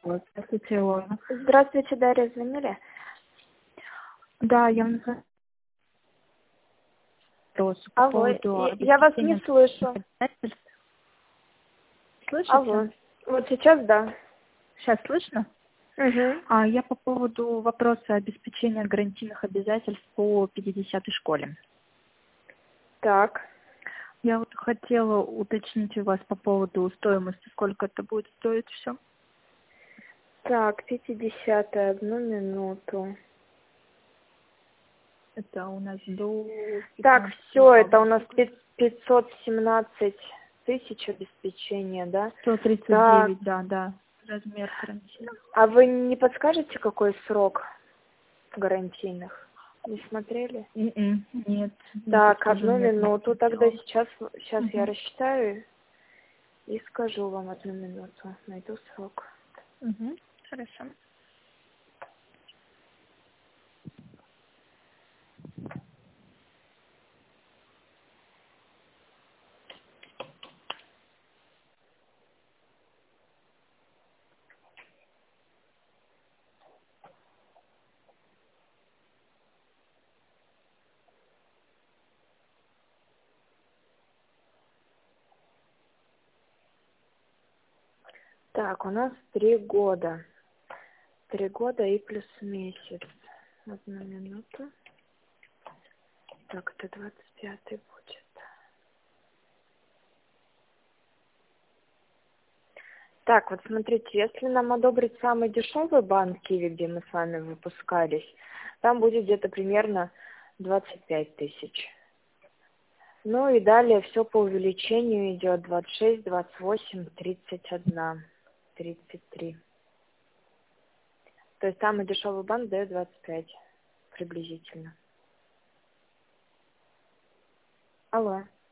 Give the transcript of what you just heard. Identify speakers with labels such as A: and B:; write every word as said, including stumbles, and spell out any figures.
A: Здравствуйте, Илона.
B: Здравствуйте, Дарья, звонили?
A: Да, я вам вопрос по
B: Алло,
A: поводу
B: я, я вас не
A: обеспечения
B: слышу.
A: обязательств. Слышите?
B: Алло, вот сейчас да.
A: Сейчас слышно?
B: Угу.
A: А я по поводу вопроса обеспечения гарантийных обязательств по пятидесятой школе.
B: Так,
A: Я вот хотела уточнить у вас по поводу стоимости, сколько это будет стоить все.
B: так, пятидесятая, одну минуту.
A: Это у нас до
B: Так,
A: пятнадцати
B: все, это у
A: августа.
B: нас пи- пятьсот семнадцать тысяч обеспечения, да?
A: сто тридцать
B: Так,
A: девять, да, да, размер гарантии.
B: а вы не подскажете, какой срок гарантийных? Не смотрели?
A: М-м, Нет, не
B: Так,
A: подскажу,
B: одну
A: нет, не
B: минуту, тогда
A: смотрела.
B: сейчас, сейчас я
A: Мгм.
B: рассчитаю и скажу вам одну минуту. Найду срок.
A: Мгм. Хорошо.
B: Так, у нас три года. Три года и плюс месяц. Одну минуту. Так, это двадцать пятый будет. Так, вот смотрите, если нам одобрить самый дешевый банк Киви, где мы с вами выпускались, там будет где-то примерно двадцать пять тысяч. Ну и далее все по увеличению идет двадцать шесть, двадцать восемь, тридцать один, тридцать три. То есть самый дешевый банк дает двадцать пять приблизительно. Алло.